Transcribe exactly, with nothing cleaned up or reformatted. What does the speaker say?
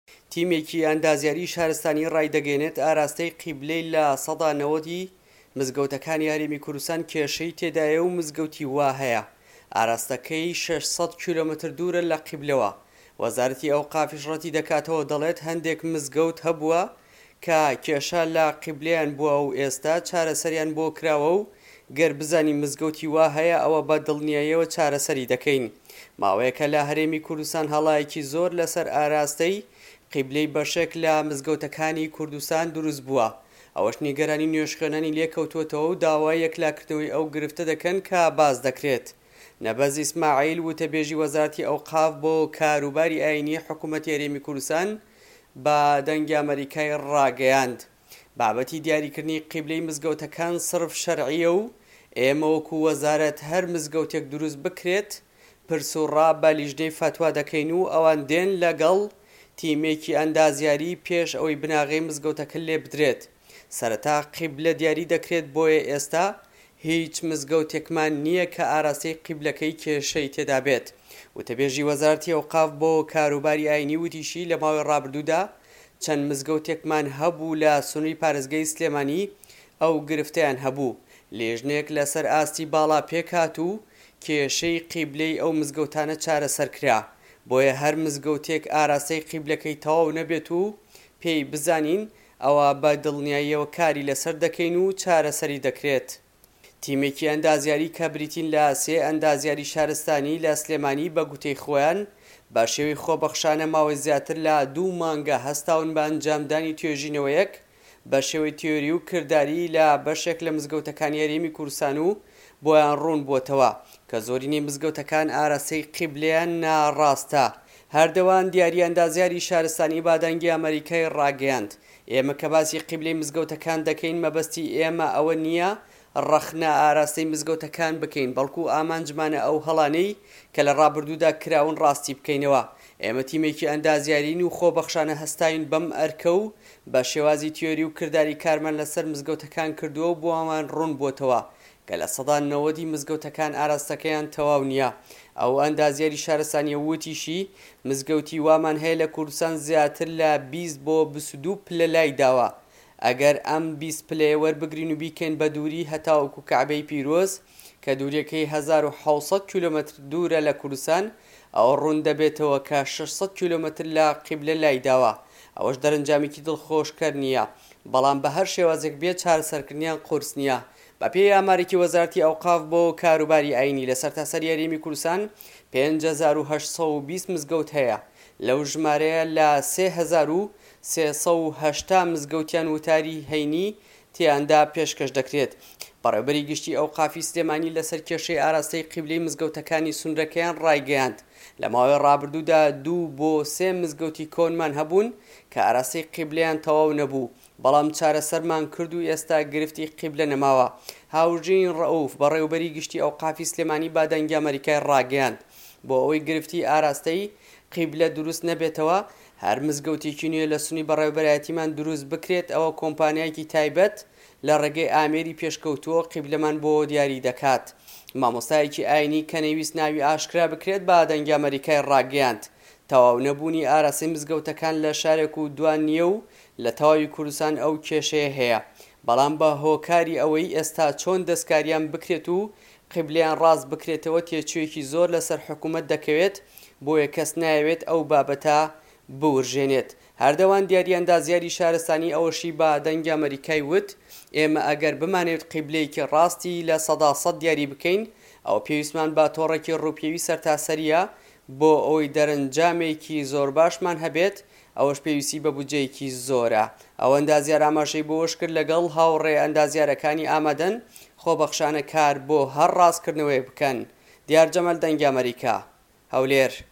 تیمێکی ئەندازیاری شارستانی ڕایدەگەێنێت ئاراستەی قیبلەی لە سەدا نەوەتی مزگەوتەکانی هەرێمی کوردستان کێشەی تێدایە و مزگەوتی وا هەیە. ئاراستەکەی شەشسەد کیلۆمەتر دوورە لە قیبلەوە. وەزارەتی ئەوقافیش ڕەتی دەکاتەوە، دەڵێت هەندێک مزگەوت هەبووە کە کێشە لە قیبلەیان بووە و ئێستا چارەسەریان بۆ کراوە و گەر بزانی مزگەوتی وا هەیە ئەوە بە دڵنیاییەوە چارەسەری دەکەین. ماوەیەکە لە هەرێمی کوردستان هەڵایەکی زۆر لەسەر ئاراستەی قیبلەی بەشێک لە مزگەوتەکانی کوردستان دروست بووە. ئەوەش نیگەرانی نوێژخێنانی لێکەوتووەتەوە و داوای یەکلاکردنەوەی ئەو گرفتە دەکەن کە باز دەکرێت. نەبەز ئیسماعیل وتەبێژی وەزارەتی ئەوقاف بۆ کاروباری ئاینی حکوومەتی هەرێمی کوردستان بە دەنگی ئەمریکای ڕاگەیاند. بابەتی دیاریکردنی قیبلەی مزگەوتەکان سرف شەرعیە و ئێمە وەکو وەزارەت هەر مزگەوتێک دروست بکرێت پرسوڕا بە لیژنەی فەتوا دەکەین و ئەوان دێن لەگەڵ تیمێکی ئەندازیاری پێش ئەوەی بناغی مزگەوتەکە لێ بدرێت. سەرەتا قیبلە دیاری دەکرێت، بۆیە ئێستا هیچ مزگەوتێکمان نییە کە ئاراستەی قیبلەکەی کێشەی تێدا بێت. وتەبێژی وەزارەتی ئەوقاف بۆ کاروباری ئاینی وتیشی لە ماوەی ڕابردوودا چەند مزگەوتێکمان هەبوو لە سنووری پارێزگای سلێمانی ئەو گرفتیان هەبوو. لێژنێک لەسەر ئاستی باڵا پێکات و کێشەی قیبلەی ئەو مزگەوتانە چارەسەر کرا. بۆیە هەر مزگەوتێک ئاراستەی قیبلەکەی تەواو نەبێت و پێی بزانین ئەوە بە دڵنیاییەوە کاری لەسەر دەکەین و چارەسەری دەکرێت. تیمێکی ئەندازیاری کە بریتین لە سێ ئەندازیاری شارستانی لە سلێمانی بە گوتەی خۆیان بە شێوەی خۆبەخشانە ماوەی زیاتر لە دوو مانگە هەستاون بە ئەنجامدانی توێژینەوەیەک بە شێوەی تیۆری و کردداری لە بەشێک لە مزگەوتەکانی هەرێمی کوردستان و بۆیان ڕوون بووتەوە کە زۆرینەی مزگەوتەکان ئاراستەی قیبلەیان ناڕاستە. هەردەوان دیاری ئەندازیاری شارستانی بادەنگی ئەمریکای ڕاگەیاند. ئێمە کە باسی قیبلەی مزگەوتەکان دەکەین مەبەستی ئێمە ئەوە نییە ڕەخنە ئاراستەی مزگەوتەکان بکەین، بەڵکو ئامانجمانە ئەو هەڵانەی کە لە ڕابردوودا کراون ڕاستی بکەینەوە. ئێمە تیمێکی ئەندازیارین و خۆبەخشانە هەستاوین بەم ئەرکە و بە شێوازی تیۆری و کردداری کارمان لەسەر مزگەوتەکان کردووە و بۆ ئەوان ڕوون بووتەوە کە لە سەدا نەوەدی مزگەوتەکان ئاراستەکەیان تەواو نییە. ئەو ئەندازیاری شارستانی وتیشی مزگەوتی وامان هەیە لە کوردستان زیاتر لە بیست بۆ بیست و دوو پلە لای داوە. ئەگەر ئەم بیست پلەیە وەربگرین و بیکەین بە دووری هەتاوەکو کەعبەی پیرۆز کە دووریەکەی هەزار و حەوت کیلۆمەتر دوورە لە کوردستان، ئەوە ڕوون دەبێتەوە کە شەشسەد کیلۆمەتر لە قیبلە لای داوە. ئەوەش دەرەنجامێکی دڵخۆشکەر نییە، بەڵام بە هەر شێوازێک بێت چارەسەرکردنیان قورس نییە. بە پێی ئامارێکی وەزارەتی ئەوقاف بۆ کاروباری ئاینی لە سەرتاسەری هەرێمی کوردستان پێنج هەزار و هەشت سەد و بیست مزگەوت هەیە. لەو ژمارەیە لە سێ هەزار و سێسەد و هەشتا مزگەوتیان وتاری هەینی تیاندا پێشکەش دەکرێت. بەڕێوەبەری گشتی ئەوقافی سلێمانی لەسەر کێشەی ئاراستەی قیبلەی مزگەوتەکانی سونرەکەیان ڕایگەیاند. لە ماوەی ڕابردوودا دوو بۆ سێ مزگەوتی کۆنمان هەبوون کە ئاراستەی قیبلەیان تەواو نەبوو، بەڵام چارەسەرمان کرد و ئێستا گرفتی قیبلە نەماوە. هاوژین ڕەئوف بەڕێوەبەری گشتی ئەوقافی سلێمانی بادەنگی ئەمریکای ڕاگەیاند بۆ ئەوەی گرفتی ئاراستەی قیبلە دروست نەبێتەوە هەر مزگەوتێکی نوێ لە سنووری بەڕێوەبەرایەتیمان دروست بکرێت. ئەوە کۆمپانیایەکی تایبەت لە ڕێگەی ئامێری پێشکەوتووە قیبلەمان بۆ دیاری دەکات. مامۆستایەکی ئاینی کە نەویست ناوی ئاشکرا بکرێت بادەنگی ئەمریکای ڕاگەیاند. تەواو نەبوونی ئاراستەی مزگەوتەکان لە شارێک و دوان نییە و لە تەواوی کوردستان ئەو کێشەیە هەیە، بەڵام بە هۆکاری ئەوەی ئێستا چۆن دەستکاریان بکرێت و قیبلەیان ڕاست بکرێتەوە تێچوویەکی زۆر لەسەر حکوومەت دەکەوێت، بۆیە کەس نایەوێت ئەو بابەتە بورژێنێت. هەردەوان دیاری ئەندازیاری شارستانی ئەوەشی بە دەنگی ئەمریکای وت ئێمە ئەگەر بمانێت قیبلەیەکی ڕاستی لە سەدا سەد دیاری بکەین ئەو پێویستمان بە تۆڕێکی ڕووپێوی سەرتاسەریە بۆ ئەوەی دەرەنجامێکی زۆر باشمان هەبێت، ئەوەش پێویستی بە بودجەیەکی زۆرە. ئەو ئەندازیار ئاماژەی بۆش کرد لەگەڵ هاوڕێ ئەندازیارەکانی ئامادەن خۆبەخشانە کار بۆ هەر ڕاستکردنەوەی بکەن. دیار جەمەل، دەنگی ئەمریکا، هەولێر.